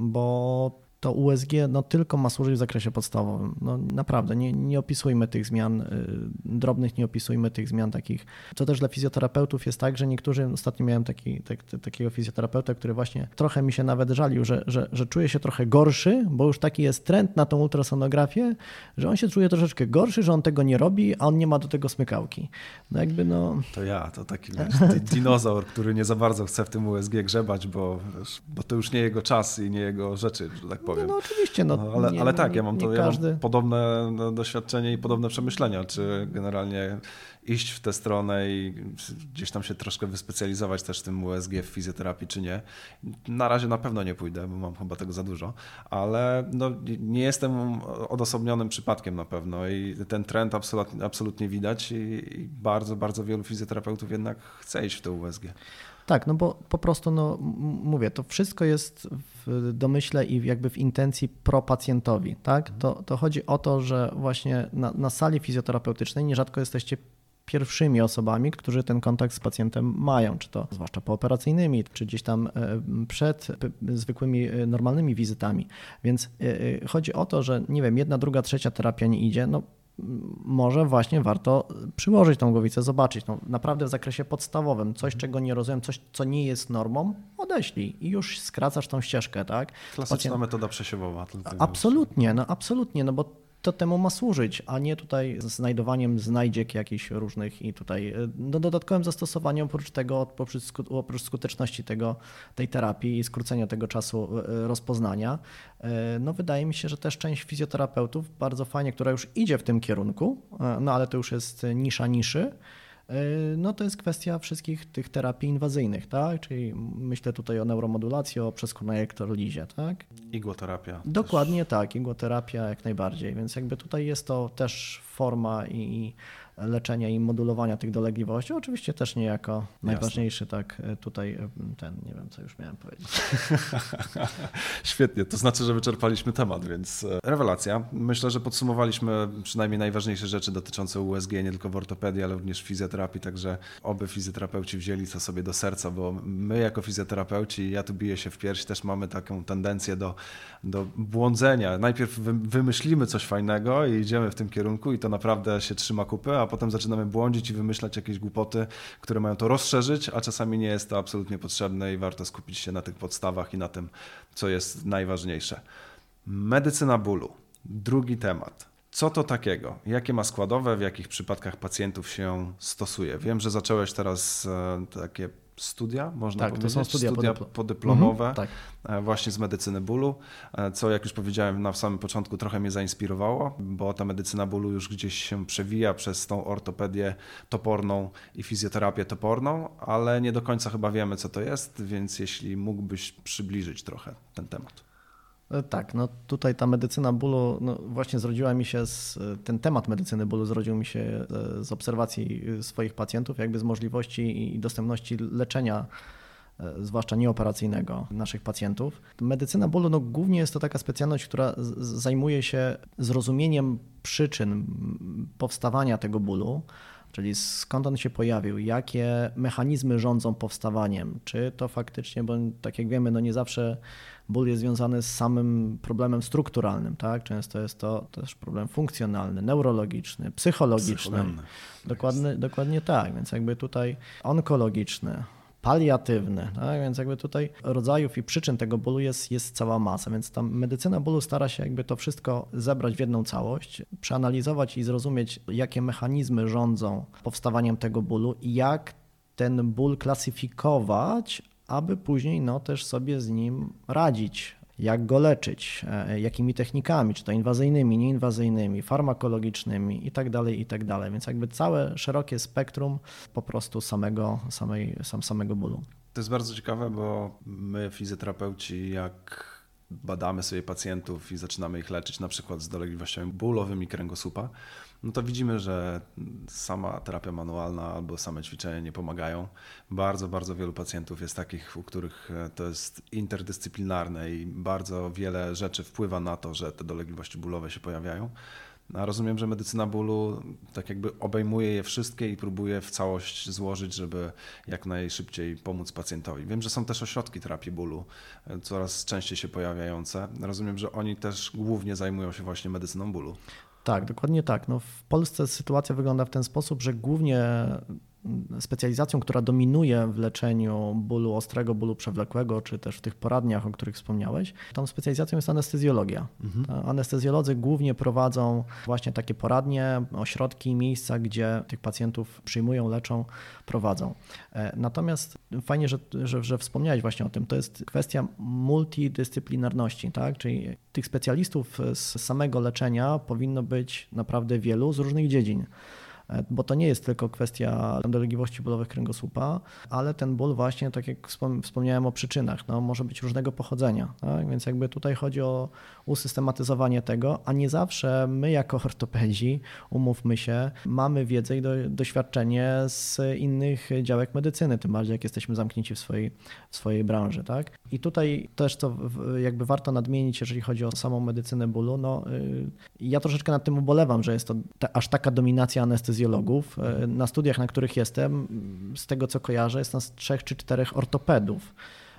bo to U S G no, tylko ma służyć w zakresie podstawowym. No, naprawdę, nie, nie opisujmy tych zmian y, drobnych, nie opisujmy tych zmian takich. To też dla fizjoterapeutów jest tak, że niektórzy, ostatnio miałem taki, tak, takiego fizjoterapeuta, który właśnie trochę mi się nawet żalił, że, że, że czuje się trochę gorszy, bo już taki jest trend na tą ultrasonografię, że on się czuje troszeczkę gorszy, że on tego nie robi, a on nie ma do tego smykałki. No jakby no... To ja, to taki wiesz, dinozaur, który nie za bardzo chce w tym U S G grzebać, bo, wiesz, bo to już nie jego czas i nie jego rzeczy, że tak powiem. powiem. No, no oczywiście. No, no, ale, nie, ale tak, ja mam, nie to, każdy... ja mam podobne doświadczenie i podobne przemyślenia, czy generalnie iść w tę stronę i gdzieś tam się troszkę wyspecjalizować też w tym U S G, w fizjoterapii, czy nie. Na razie na pewno nie pójdę, bo mam chyba tego za dużo, ale no, nie jestem odosobnionym przypadkiem na pewno i ten trend absolutnie, absolutnie widać i, i bardzo, bardzo wielu fizjoterapeutów jednak chce iść w to U S G. Tak, no bo po prostu, no mówię, to wszystko jest w domyśle i jakby w intencji pro-pacjentowi, tak? To, to chodzi o to, że właśnie na, na sali fizjoterapeutycznej nierzadko jesteście pierwszymi osobami, którzy ten kontakt z pacjentem mają, czy to zwłaszcza pooperacyjnymi, czy gdzieś tam przed zwykłymi, normalnymi wizytami. Więc chodzi o to, że nie wiem, jedna, druga, trzecia terapia nie idzie, no może właśnie warto przyłożyć tą głowicę, zobaczyć. No, naprawdę w zakresie podstawowym, coś czego nie rozumiem, coś co nie jest normą, odeślij i już skracasz tą ścieżkę, tak? Klasyczna Pacjent... metoda przesiewowa. Absolutnie, no absolutnie, no bo to temu ma służyć, a nie tutaj znajdowaniem znajdziek jakichś różnych i tutaj no, dodatkowym zastosowaniem oprócz tego, oprócz, oprócz skuteczności tego, tej terapii i skrócenia tego czasu rozpoznania, no wydaje mi się, że też część fizjoterapeutów bardzo fajnie, która już idzie w tym kierunku, no ale to już jest nisza niszy, no to jest kwestia wszystkich tych terapii inwazyjnych, tak? Czyli myślę tutaj o neuromodulacji, o przeskórnej elektrolizie, tak? Igłoterapia. Dokładnie też. Tak, igłoterapia jak najbardziej, więc jakby tutaj jest to też forma i leczenia i modulowania tych dolegliwości, oczywiście też nie jako Jasne. najważniejszy, tak tutaj ten, nie wiem co już miałem powiedzieć. Świetnie, to znaczy, że wyczerpaliśmy temat, więc rewelacja. Myślę, że podsumowaliśmy przynajmniej najważniejsze rzeczy dotyczące U S G, nie tylko w ortopedii, ale również w fizjoterapii, także oby fizjoterapeuci wzięli to sobie do serca, bo my jako fizjoterapeuci, ja tu biję się w pierś, też mamy taką tendencję do, do błądzenia. Najpierw wymyślimy coś fajnego i idziemy w tym kierunku i to naprawdę się trzyma kupy, a potem zaczynamy błądzić i wymyślać jakieś głupoty, które mają to rozszerzyć, a czasami nie jest to absolutnie potrzebne i warto skupić się na tych podstawach i na tym, co jest najważniejsze. Medycyna bólu. Drugi temat. Co to takiego? Jakie ma składowe? W jakich przypadkach pacjentów się stosuje? Wiem, że zacząłeś teraz takie studia, można tak, powiedzieć, to są studia, studia podypl- podyplomowe mhm, tak. właśnie z medycyny bólu, co jak już powiedziałem na samym początku trochę mnie zainspirowało, bo ta medycyna bólu już gdzieś się przewija przez tą ortopedię toporną i fizjoterapię toporną, ale nie do końca chyba wiemy, co to jest, więc jeśli mógłbyś przybliżyć trochę ten temat. Tak, no tutaj ta medycyna bólu, no właśnie zrodziła mi się, z, ten temat medycyny bólu zrodził mi się z obserwacji swoich pacjentów, jakby z możliwości i dostępności leczenia, zwłaszcza nieoperacyjnego naszych pacjentów. Medycyna bólu, no głównie jest to taka specjalność, która zajmuje się zrozumieniem przyczyn powstawania tego bólu, czyli skąd on się pojawił, jakie mechanizmy rządzą powstawaniem, czy to faktycznie, bo tak jak wiemy, no nie zawsze ból jest związany z samym problemem strukturalnym, tak? Często jest to też problem funkcjonalny, neurologiczny, psychologiczny. Dokładnie, dokładnie tak, więc jakby tutaj onkologiczny, paliatywny, tak? Więc jakby tutaj rodzajów i przyczyn tego bólu jest, jest cała masa, więc ta medycyna bólu stara się jakby to wszystko zebrać w jedną całość, przeanalizować i zrozumieć, jakie mechanizmy rządzą powstawaniem tego bólu i jak ten ból klasyfikować, aby później no, też sobie z nim radzić, jak go leczyć, jakimi technikami, czy to inwazyjnymi, nieinwazyjnymi, farmakologicznymi i tak dalej, i tak dalej. Więc jakby całe szerokie spektrum po prostu samego, samej, sam, samego bólu. To jest bardzo ciekawe, bo my fizjoterapeuci jak badamy sobie pacjentów i zaczynamy ich leczyć na przykład z dolegliwościami bólowymi kręgosłupa, no to widzimy, że sama terapia manualna albo same ćwiczenia nie pomagają. Bardzo, bardzo wielu pacjentów jest takich, u których to jest interdyscyplinarne i bardzo wiele rzeczy wpływa na to, że te dolegliwości bólowe się pojawiają. A rozumiem, że medycyna bólu tak jakby obejmuje je wszystkie i próbuje w całość złożyć, żeby jak najszybciej pomóc pacjentowi. Wiem, że są też ośrodki terapii bólu, coraz częściej się pojawiające. Rozumiem, że oni też głównie zajmują się właśnie medycyną bólu. Tak, dokładnie tak. No w Polsce sytuacja wygląda w ten sposób, że głównie specjalizacją, która dominuje w leczeniu bólu ostrego, bólu przewlekłego, czy też w tych poradniach, o których wspomniałeś, tą specjalizacją jest anestezjologia. Mhm. Anestezjolodzy głównie prowadzą właśnie takie poradnie, ośrodki, miejsca, gdzie tych pacjentów przyjmują, leczą, prowadzą. Natomiast fajnie, że, że, że wspomniałeś właśnie o tym, to jest kwestia multidyscyplinarności, tak? Czyli tych specjalistów z samego leczenia powinno być naprawdę wielu z różnych dziedzin. Bo to nie jest tylko kwestia dolegliwości bólowych kręgosłupa, ale ten ból właśnie, tak jak wspomniałem o przyczynach, no, może być różnego pochodzenia. Tak? Więc jakby tutaj chodzi o usystematyzowanie tego, a nie zawsze my jako ortopedzi, umówmy się, mamy wiedzę i do, doświadczenie z innych działek medycyny, tym bardziej jak jesteśmy zamknięci w swojej, w swojej branży. Tak? I tutaj też co jakby warto nadmienić, jeżeli chodzi o samą medycynę bólu, no, ja troszeczkę nad tym ubolewam, że jest to ta, aż taka dominacja anestezji. Na studiach, na których jestem, z tego co kojarzę, jest nas trzech czy czterech ortopedów,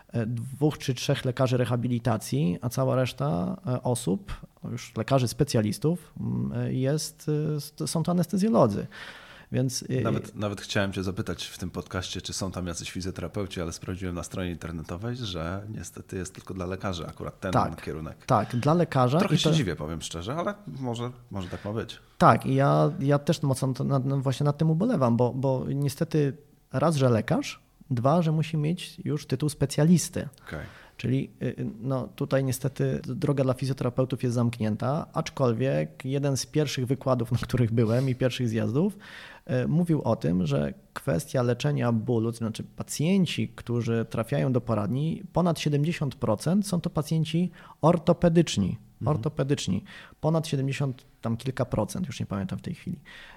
dwóch czy trzech lekarzy rehabilitacji, a cała reszta osób, już lekarzy specjalistów, jest, są to anestezjolodzy. Więc... Nawet, nawet chciałem Cię zapytać w tym podcaście, czy są tam jacyś fizjoterapeuci, ale sprawdziłem na stronie internetowej, że niestety jest tylko dla lekarzy akurat ten tak, kierunek. Tak, dla lekarza. Trochę i się to... dziwię, powiem szczerze, ale może, może tak ma być. Tak, i ja, ja też mocno nad, właśnie nad tym ubolewam, bo, bo niestety raz, że lekarz, dwa, że musi mieć już tytuł specjalisty. Okay. Czyli no, tutaj niestety droga dla fizjoterapeutów jest zamknięta, aczkolwiek jeden z pierwszych wykładów, na których byłem i pierwszych zjazdów, mówił o tym, że kwestia leczenia bólu, to znaczy pacjenci, którzy trafiają do poradni, ponad siedemdziesiąt procent są to pacjenci ortopedyczni. Mhm. Ortopedyczni. Ponad siedemdziesiąt tam kilka procent, już nie pamiętam w tej chwili.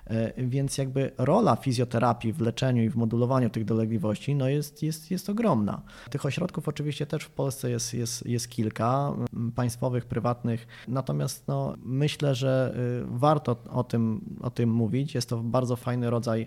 Więc jakby rola fizjoterapii w leczeniu i w modulowaniu tych dolegliwości no jest, jest, jest ogromna. Tych ośrodków oczywiście też w Polsce jest, jest, jest kilka, państwowych, prywatnych, natomiast no, myślę, że warto o tym, o tym mówić. Jest to bardzo fajny rodzaj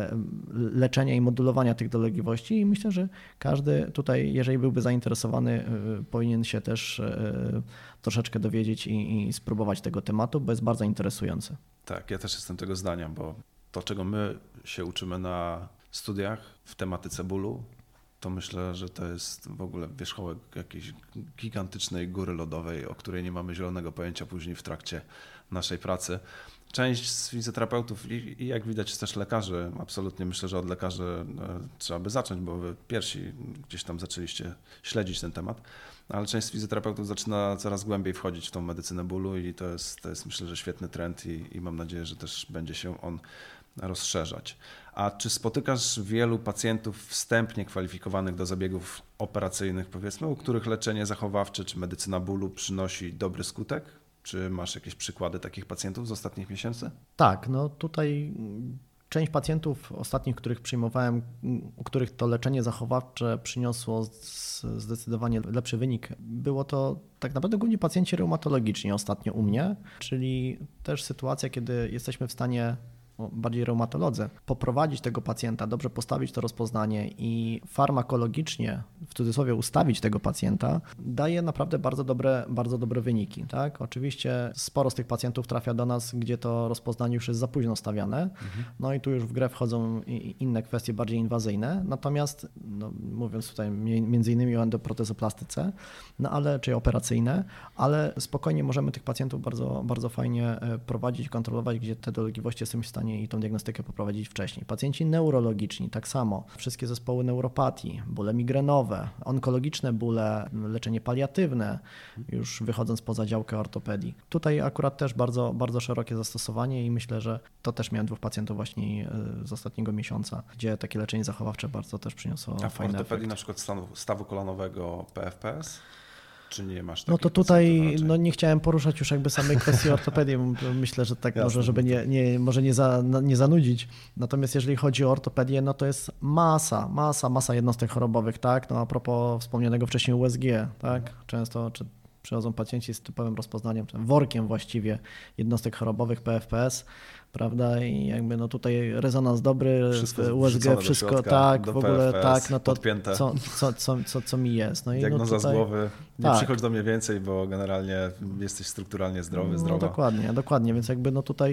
leczenia i modulowania tych dolegliwości i myślę, że każdy tutaj, jeżeli byłby zainteresowany, powinien się też troszeczkę dowiedzieć i, i spróbować tego tematu, bo jest bardzo interesujący. Tak, ja też jestem tego zdania, bo to, czego my się uczymy na studiach w tematyce bólu, to myślę, że to jest w ogóle wierzchołek jakiejś gigantycznej góry lodowej, o której nie mamy zielonego pojęcia później w trakcie naszej pracy. Część z fizjoterapeutów i, i jak widać też lekarzy, absolutnie myślę, że od lekarzy trzeba by zacząć, bo wy pierwsi gdzieś tam zaczęliście śledzić ten temat, ale część z fizjoterapeutów zaczyna coraz głębiej wchodzić w tą medycynę bólu i to jest, to jest myślę, że świetny trend i, i mam nadzieję, że też będzie się on rozszerzać. A czy spotykasz wielu pacjentów wstępnie kwalifikowanych do zabiegów operacyjnych, powiedzmy, u których leczenie zachowawcze czy medycyna bólu przynosi dobry skutek? Czy masz jakieś przykłady takich pacjentów z ostatnich miesięcy? Tak, no tutaj część pacjentów ostatnich, których przyjmowałem, u których to leczenie zachowawcze przyniosło zdecydowanie lepszy wynik, było to tak naprawdę głównie pacjenci reumatologiczni ostatnio u mnie, czyli też sytuacja, kiedy jesteśmy w stanie, bardziej reumatolodzy, poprowadzić tego pacjenta, dobrze postawić to rozpoznanie i farmakologicznie, w cudzysłowie ustawić tego pacjenta, daje naprawdę bardzo dobre, bardzo dobre wyniki. Tak? Oczywiście sporo z tych pacjentów trafia do nas, gdzie to rozpoznanie już jest za późno stawiane, mhm. no i tu już w grę wchodzą inne kwestie bardziej inwazyjne, natomiast no, mówiąc tutaj między innymi o endoprotezoplastyce, no ale, czy operacyjne, ale spokojnie możemy tych pacjentów bardzo, bardzo fajnie prowadzić, kontrolować, gdzie te dolegliwości jesteśmy w stanie i tą diagnostykę poprowadzić wcześniej. Pacjenci neurologiczni, tak samo. Wszystkie zespoły neuropatii, bóle migrenowe, onkologiczne bóle, leczenie paliatywne, już wychodząc poza działkę ortopedii. Tutaj akurat też bardzo, bardzo szerokie zastosowanie i myślę, że to też miałem dwóch pacjentów właśnie z ostatniego miesiąca, gdzie takie leczenie zachowawcze bardzo też przyniosło A w fajny ortopedii efekt. Na przykład stawu, stawu kolanowego P F P S? Czy nie masz No to tutaj no nie chciałem poruszać już jakby samej kwestii ortopedii. Myślę, że tak Jasne, może, żeby nie, nie, może nie, za, nie zanudzić. Natomiast jeżeli chodzi o ortopedię, no to jest masa, masa, masa jednostek chorobowych, tak? No a propos wspomnianego wcześniej U S G, tak? Często czy przychodzą pacjenci z typowym rozpoznaniem, workiem właściwie jednostek chorobowych P F P S. prawda, i jakby no tutaj rezonans dobry, wszystko U S G, wszystko środka, tak, w ogóle P F S, tak, no to co, co, co, co, co mi jest. No i diagnoza no tutaj, z głowy, nie tak. przychodź do mnie więcej, bo generalnie jesteś strukturalnie zdrowy, zdrowa. No dokładnie, dokładnie, więc jakby no tutaj,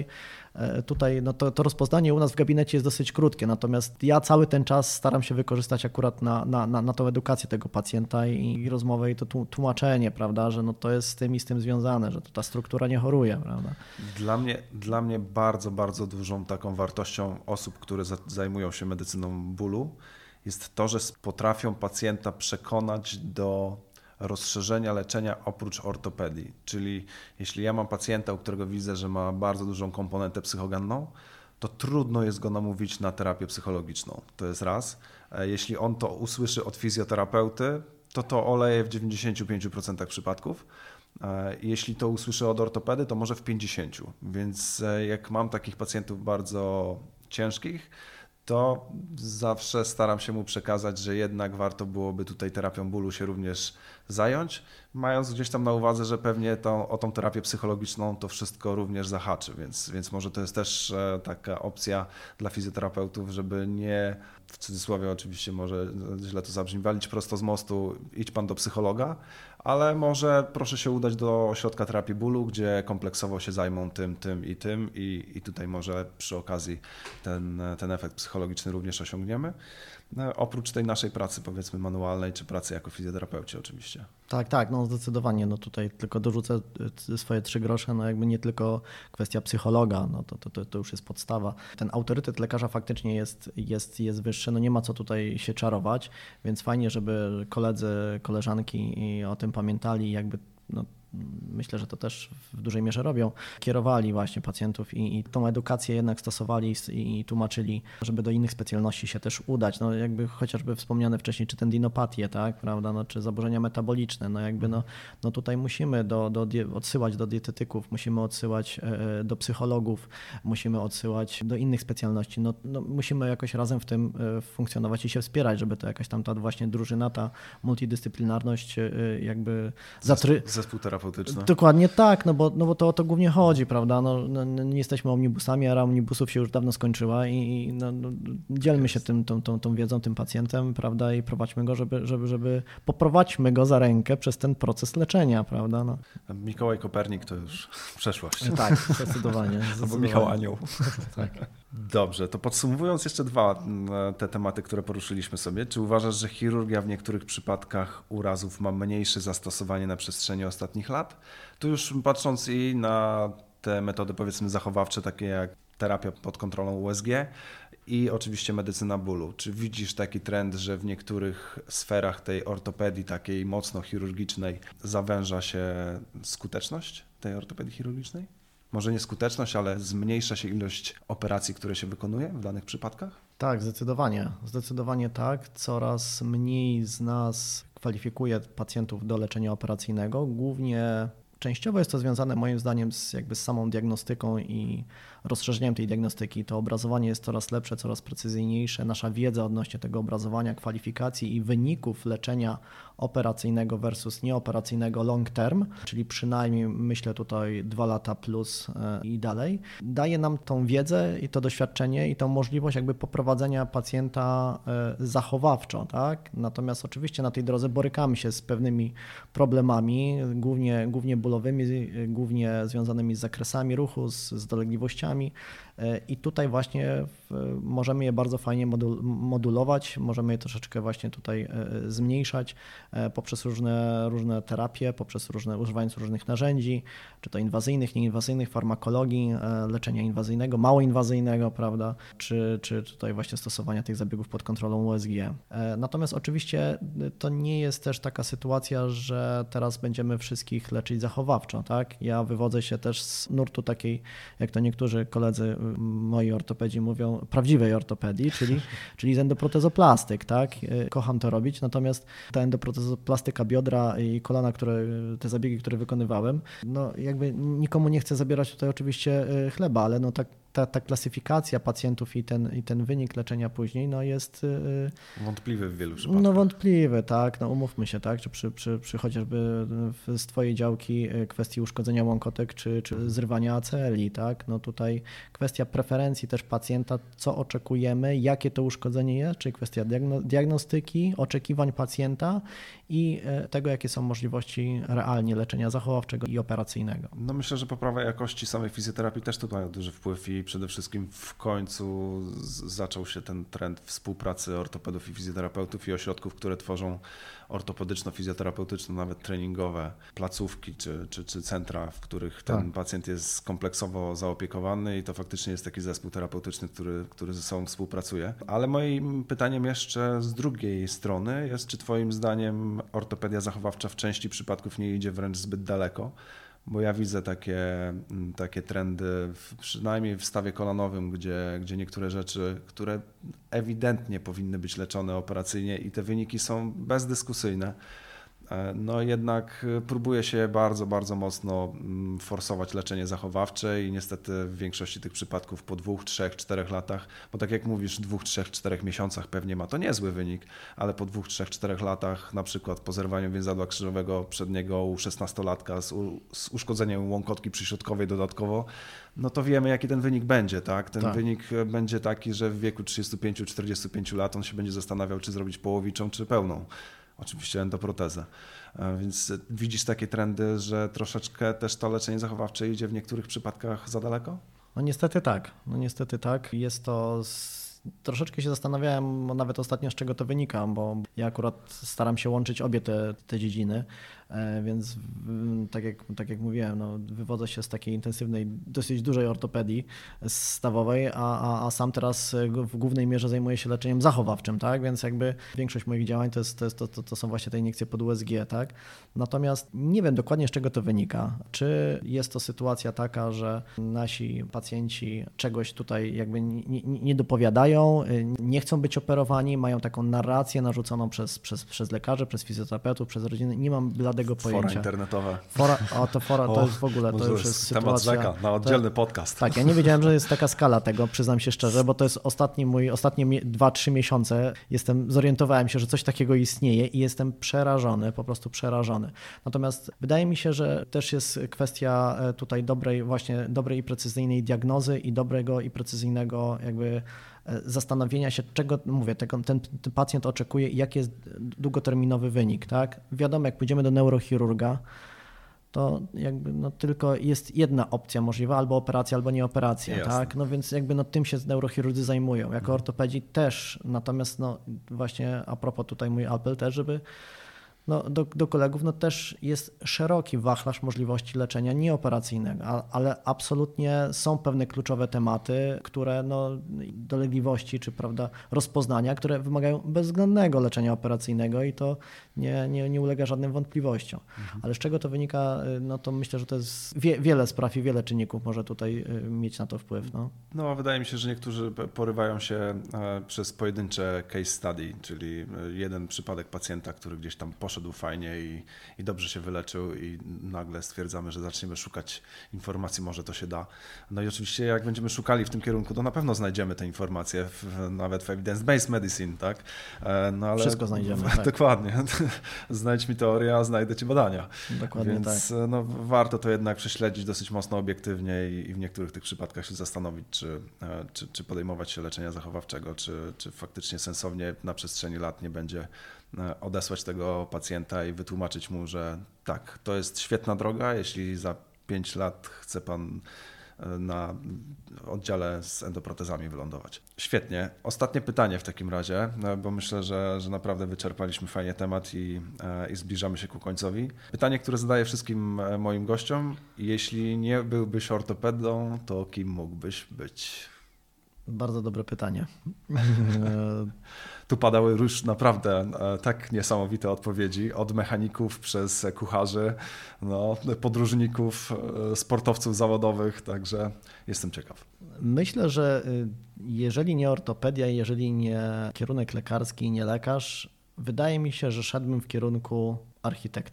tutaj no to, to rozpoznanie u nas w gabinecie jest dosyć krótkie, natomiast ja cały ten czas staram się wykorzystać akurat na, na, na, na tą edukację tego pacjenta i, i rozmowę i to tłumaczenie, prawda, że no to jest z tym i z tym związane, że to ta struktura nie choruje, prawda. Dla mnie, dla mnie bardzo, bardzo dużą taką wartością osób, które zajmują się medycyną bólu jest to, że potrafią pacjenta przekonać do rozszerzenia leczenia oprócz ortopedii. Czyli jeśli ja mam pacjenta, u którego widzę, że ma bardzo dużą komponentę psychogenną, to trudno jest go namówić na terapię psychologiczną. To jest raz. Jeśli on to usłyszy od fizjoterapeuty, to to oleje w dziewięćdziesięciu pięciu procentach przypadków. Jeśli to usłyszy od ortopedy, to może w pięćdziesięciu procentach. Więc jak mam takich pacjentów bardzo ciężkich, to zawsze staram się mu przekazać, że jednak warto byłoby tutaj terapią bólu się również zająć, mając gdzieś tam na uwadze, że pewnie tą, o tą terapię psychologiczną to wszystko również zahaczy, więc, więc może to jest też taka opcja dla fizjoterapeutów, żeby nie, w cudzysłowie oczywiście może źle to zabrzmi, walić prosto z mostu, idź pan do psychologa, ale może proszę się udać do ośrodka terapii bólu, gdzie kompleksowo się zajmą tym, tym i tym i, i tutaj może przy okazji ten, ten efekt psychologiczny również osiągniemy. No, oprócz tej naszej pracy powiedzmy manualnej, czy pracy jako fizjoterapeuci oczywiście. Tak, tak, no zdecydowanie, no tutaj tylko dorzucę swoje trzy grosze, no jakby nie tylko kwestia psychologa, no to, to, to już jest podstawa. Ten autorytet lekarza faktycznie jest, jest, jest wyższy, no nie ma co tutaj się czarować, więc fajnie, żeby koledzy, koleżanki o tym pamiętali, jakby no, myślę, że to też w dużej mierze robią, kierowali właśnie pacjentów i, i tą edukację jednak stosowali i, i tłumaczyli, żeby do innych specjalności się też udać. No jakby chociażby wspomniane wcześniej, czy tendinopatię, tak, prawda, no, czy zaburzenia metaboliczne, no jakby no, no tutaj musimy do, do, odsyłać do dietetyków, musimy odsyłać do psychologów, musimy odsyłać do innych specjalności. No, no musimy jakoś razem w tym funkcjonować i się wspierać, żeby to jakaś tam ta właśnie drużyna, ta multidyscyplinarność jakby zatry... Zespół terapeutyczny. Dokładnie tak, no bo, no bo to o to głównie chodzi, prawda? No, no, nie jesteśmy omnibusami, era omnibusów się już dawno skończyła i no, no, dzielmy się tym, tą, tą, tą wiedzą, tym pacjentem, prawda? I prowadźmy go, żeby, żeby, żeby poprowadźmy go za rękę przez ten proces leczenia, prawda? No. Mikołaj Kopernik to już przeszłość. Tak, zdecydowanie. Albo Michał Anioł. Tak. Dobrze, to podsumowując jeszcze dwa te tematy, które poruszyliśmy sobie. Czy uważasz, że chirurgia w niektórych przypadkach urazów ma mniejsze zastosowanie na przestrzeni ostatnich lat? Tu już patrząc i na te metody powiedzmy zachowawcze, takie jak terapia pod kontrolą U S G i oczywiście medycyna bólu. Czy widzisz taki trend, że w niektórych sferach tej ortopedii takiej mocno chirurgicznej zawęża się skuteczność tej ortopedii chirurgicznej? Może nie skuteczność, ale zmniejsza się ilość operacji, które się wykonuje w danych przypadkach? Tak, zdecydowanie. Zdecydowanie tak. Coraz mniej z nas kwalifikuje pacjentów do leczenia operacyjnego. Głównie częściowo jest to związane moim zdaniem z, jakby z samą diagnostyką i rozszerzeniem tej diagnostyki. To obrazowanie jest coraz lepsze, coraz precyzyjniejsze. Nasza wiedza odnośnie tego obrazowania, kwalifikacji i wyników leczenia operacyjnego versus nieoperacyjnego long term, czyli przynajmniej myślę tutaj dwa lata plus i dalej, daje nam tą wiedzę i to doświadczenie i tą możliwość jakby poprowadzenia pacjenta zachowawczo, tak? Natomiast oczywiście na tej drodze borykamy się z pewnymi problemami, głównie, głównie bólowymi, głównie związanymi z zakresami ruchu, z, z dolegliwościami. I tutaj właśnie możemy je bardzo fajnie modulować, możemy je troszeczkę właśnie tutaj zmniejszać poprzez różne, różne terapie, poprzez różne, używając różnych narzędzi, czy to inwazyjnych, nieinwazyjnych, farmakologii, leczenia inwazyjnego, mało inwazyjnego, prawda, czy, czy tutaj właśnie stosowania tych zabiegów pod kontrolą U S G. Natomiast oczywiście to nie jest też taka sytuacja, że teraz będziemy wszystkich leczyć zachowawczo, tak? Ja wywodzę się też z nurtu takiej, jak to niektórzy koledzy moi ortopedzi mówią, prawdziwej ortopedii, czyli, czyli z endoprotezoplastyk, tak? Kocham to robić, natomiast ta endoprotezoplastyka biodra i kolana, które, te zabiegi, które wykonywałem, no jakby nikomu nie chcę zabierać tutaj oczywiście chleba, ale no tak ta, ta klasyfikacja pacjentów i ten, i ten wynik leczenia później no jest wątpliwy w wielu przypadkach. No wątpliwy, tak, no umówmy się, tak, czy przy, przy, przy chociażby z twojej działki kwestii uszkodzenia łąkotek, czy, czy zrywania A C L I, tak, no tutaj kwestia preferencji też pacjenta, co oczekujemy, jakie to uszkodzenie jest, czyli kwestia diagnostyki, oczekiwań pacjenta i tego, jakie są możliwości realnie leczenia zachowawczego i operacyjnego. No myślę, że poprawa jakości samej fizjoterapii też tutaj ma duży wpływ i przede wszystkim w końcu zaczął się ten trend współpracy ortopedów i fizjoterapeutów i ośrodków, które tworzą ortopedyczno-fizjoterapeutyczne, nawet treningowe placówki czy, czy, czy centra, w których ten tak. pacjent jest kompleksowo zaopiekowany i to faktycznie jest taki zespół terapeutyczny, który, który ze sobą współpracuje. Ale moim pytaniem jeszcze z drugiej strony jest, czy twoim zdaniem ortopedia zachowawcza w części przypadków nie idzie wręcz zbyt daleko? Bo ja widzę takie, takie trendy, w, przynajmniej w stawie kolanowym, gdzie, gdzie niektóre rzeczy, które ewidentnie powinny być leczone operacyjnie i te wyniki są bezdyskusyjne, no jednak próbuje się bardzo, bardzo mocno forsować leczenie zachowawcze i niestety w większości tych przypadków po dwóch, trzech, czterech latach, bo tak jak mówisz, dwóch, trzech, czterech miesiącach pewnie ma to niezły wynik, ale po dwóch, trzech, czterech latach, na przykład po zerwaniu więzadła krzyżowego przedniego u szesnastolatka z, u, z uszkodzeniem łąkotki przyśrodkowej dodatkowo, no to wiemy, jaki ten wynik będzie, tak? Ten tak. wynik będzie taki, że w wieku trzydziestu pięciu do czterdziestu pięciu lat on się będzie zastanawiał, czy zrobić połowiczą, czy pełną. Oczywiście endoprotezę. Więc widzisz takie trendy, że troszeczkę też to leczenie zachowawcze idzie w niektórych przypadkach za daleko? No niestety tak. No niestety tak. Jest to... Z... Troszeczkę się zastanawiałem nawet ostatnio, z czego to wynika, bo ja akurat staram się łączyć obie te, te dziedziny, więc tak jak, tak jak mówiłem, no, wywodzę się z takiej intensywnej, dosyć dużej ortopedii stawowej, a, a, a sam teraz w głównej mierze zajmuję się leczeniem zachowawczym, tak? Więc jakby większość moich działań to, jest, to, jest, to, to, to są właśnie te iniekcje pod U S G, tak? Natomiast nie wiem dokładnie, z czego to wynika. Czy jest to sytuacja taka, że nasi pacjenci czegoś tutaj jakby nie, nie, nie dopowiadają, nie chcą być operowani, mają taką narrację narzuconą przez, przez, przez lekarzy, przez fizjoterapeutów, przez rodziny. Nie mam bladego pojęcia. Fora internetowe. Fora, o, to fora to o, jest w ogóle, to już jest temat sytuacja. rzeka, na oddzielny to, podcast. Tak, ja nie wiedziałem, że jest taka skala tego, przyznam się szczerze, bo to jest ostatni mój, ostatnie dwa trzy miesiące. Jestem, zorientowałem się, że coś takiego istnieje i jestem przerażony, po prostu przerażony. Natomiast wydaje mi się, że też jest kwestia tutaj dobrej, właśnie dobrej i precyzyjnej diagnozy i dobrego i precyzyjnego jakby zastanowienia się, czego, mówię, tego, ten, ten pacjent oczekuje i jaki jest długoterminowy wynik, tak? Wiadomo, jak pójdziemy do neurochirurga, to jakby no tylko jest jedna opcja możliwa, albo operacja, albo nie operacja, Jasne. tak? No więc jakby no tym się neurochirurdzy zajmują, jako ortopedzi też, natomiast no właśnie a propos tutaj mój apel też, żeby no, do, do kolegów no też jest szeroki wachlarz możliwości leczenia nieoperacyjnego, ale absolutnie są pewne kluczowe tematy, które no, dolegliwości czy prawda, rozpoznania, które wymagają bezwzględnego leczenia operacyjnego i to nie, nie, nie ulega żadnym wątpliwościom. Mhm. Ale z czego to wynika, no to myślę, że to jest wie, wiele spraw i wiele czynników może tutaj mieć na to wpływ. No, no wydaje mi się, że niektórzy porywają się przez pojedyncze case study, czyli jeden przypadek pacjenta, który gdzieś tam poszedł fajnie i, i dobrze się wyleczył i nagle stwierdzamy, że zaczniemy szukać informacji, może to się da. No i oczywiście jak będziemy szukali w tym kierunku, to na pewno znajdziemy te informacje, w, nawet w evidence-based medicine, tak? No, ale wszystko znajdziemy. Tak. Dokładnie. Znajdź mi teorię, a znajdę ci badania. Dokładnie Więc tak. no, warto to jednak prześledzić dosyć mocno obiektywnie i, i w niektórych tych przypadkach się zastanowić, czy, czy, czy podejmować się leczenia zachowawczego, czy, czy faktycznie sensownie na przestrzeni lat nie będzie odesłać tego pacjenta i wytłumaczyć mu, że tak, to jest świetna droga, jeśli za pięć lat chce pan na oddziale z endoprotezami wylądować. Świetnie. Ostatnie pytanie w takim razie, bo myślę, że, że naprawdę wyczerpaliśmy fajnie temat i, i zbliżamy się ku końcowi. Pytanie, które zadaję wszystkim moim gościom. Jeśli nie byłbyś ortopedą, to kim mógłbyś być? Bardzo dobre pytanie. Tu padały już naprawdę tak niesamowite odpowiedzi, od mechaników przez kucharzy, no, podróżników, sportowców zawodowych, także jestem ciekaw. Myślę, że jeżeli nie ortopedia, jeżeli nie kierunek lekarski, nie lekarz, wydaje mi się, że szedłbym w kierunku architekta.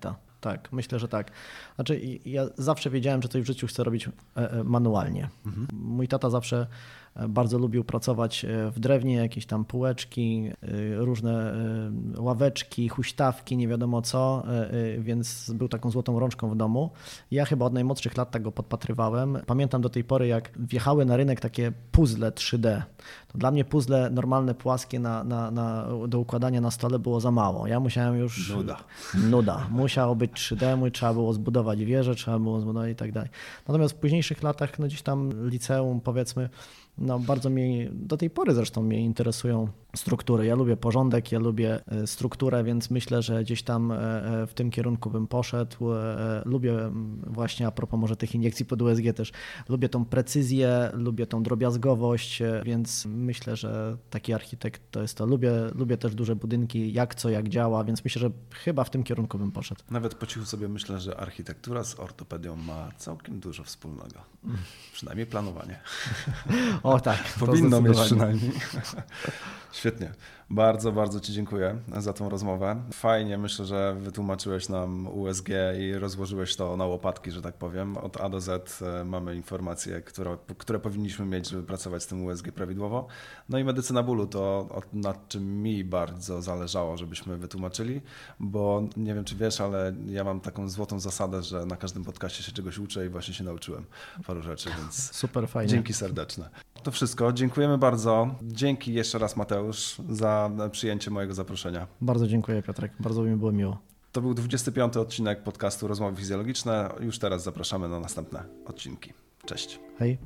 tak, myślę, że tak. Znaczy ja zawsze wiedziałem, że coś w życiu chcę robić manualnie. Mhm. Mój tata zawsze bardzo lubił pracować w drewnie, jakieś tam półeczki, różne ławeczki, huśtawki, nie wiadomo co, więc był taką złotą rączką w domu. Ja chyba od najmłodszych lat tak go podpatrywałem. Pamiętam do tej pory, jak wjechały na rynek takie puzzle trzy D. To dla mnie puzzle normalne, płaskie na, na, na, do układania na stole było za mało. Ja musiałem już... Nuda. Nuda. Musiało być trzy D, trzeba było zbudować wieżę, trzeba było zbudować i tak dalej. Natomiast w późniejszych latach, no gdzieś tam liceum, powiedzmy, no bardzo mnie, do tej pory zresztą mnie interesują struktury. Ja lubię porządek, ja lubię strukturę, więc myślę, że gdzieś tam w tym kierunku bym poszedł. Lubię właśnie, a propos może tych iniekcji pod U S G też, lubię tą precyzję, lubię tą drobiazgowość, więc myślę, że taki architekt to jest to. Lubię, lubię też duże budynki, jak co, jak działa, więc myślę, że chyba w tym kierunku bym poszedł. Nawet po cichu sobie myślę, że architektura z ortopedią ma całkiem dużo wspólnego. Przynajmniej planowanie. O tak. Powinno mieć przynajmniej. Świetnie. Bardzo, bardzo Ci dziękuję za tą rozmowę. Fajnie, myślę, że wytłumaczyłeś nam U S G i rozłożyłeś to na łopatki, że tak powiem. Od A do Z mamy informacje, które, które powinniśmy mieć, żeby pracować z tym U S G prawidłowo. No i medycyna bólu to nad czym mi bardzo zależało, żebyśmy wytłumaczyli, bo nie wiem, czy wiesz, ale ja mam taką złotą zasadę, że na każdym podcaście się czegoś uczę i właśnie się nauczyłem paru rzeczy, więc super fajnie. Dzięki serdeczne. To wszystko. Dziękujemy bardzo. Dzięki jeszcze raz, Mateusz, za przyjęcie mojego zaproszenia. Bardzo dziękuję, Piotrek. Bardzo mi było miło. To był dwudziesty piąty odcinek podcastu Rozmowy Fizjologiczne. Już teraz zapraszamy na następne odcinki. Cześć. Hej.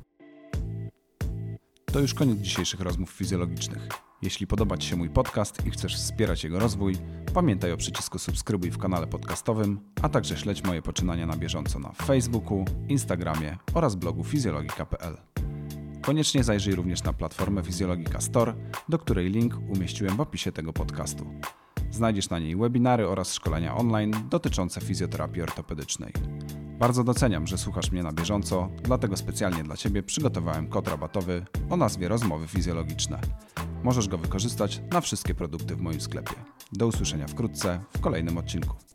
To już koniec dzisiejszych rozmów fizjologicznych. Jeśli podoba Ci się mój podcast i chcesz wspierać jego rozwój, pamiętaj o przycisku subskrybuj w kanale podcastowym, a także śledź moje poczynania na bieżąco na Facebooku, Instagramie oraz blogu fizjologika kropka p l. Koniecznie zajrzyj również na platformę Fizjologika Store, do której link umieściłem w opisie tego podcastu. Znajdziesz na niej webinary oraz szkolenia online dotyczące fizjoterapii ortopedycznej. Bardzo doceniam, że słuchasz mnie na bieżąco, dlatego specjalnie dla Ciebie przygotowałem kod rabatowy o nazwie Rozmowy Fizjologiczne. Możesz go wykorzystać na wszystkie produkty w moim sklepie. Do usłyszenia wkrótce w kolejnym odcinku.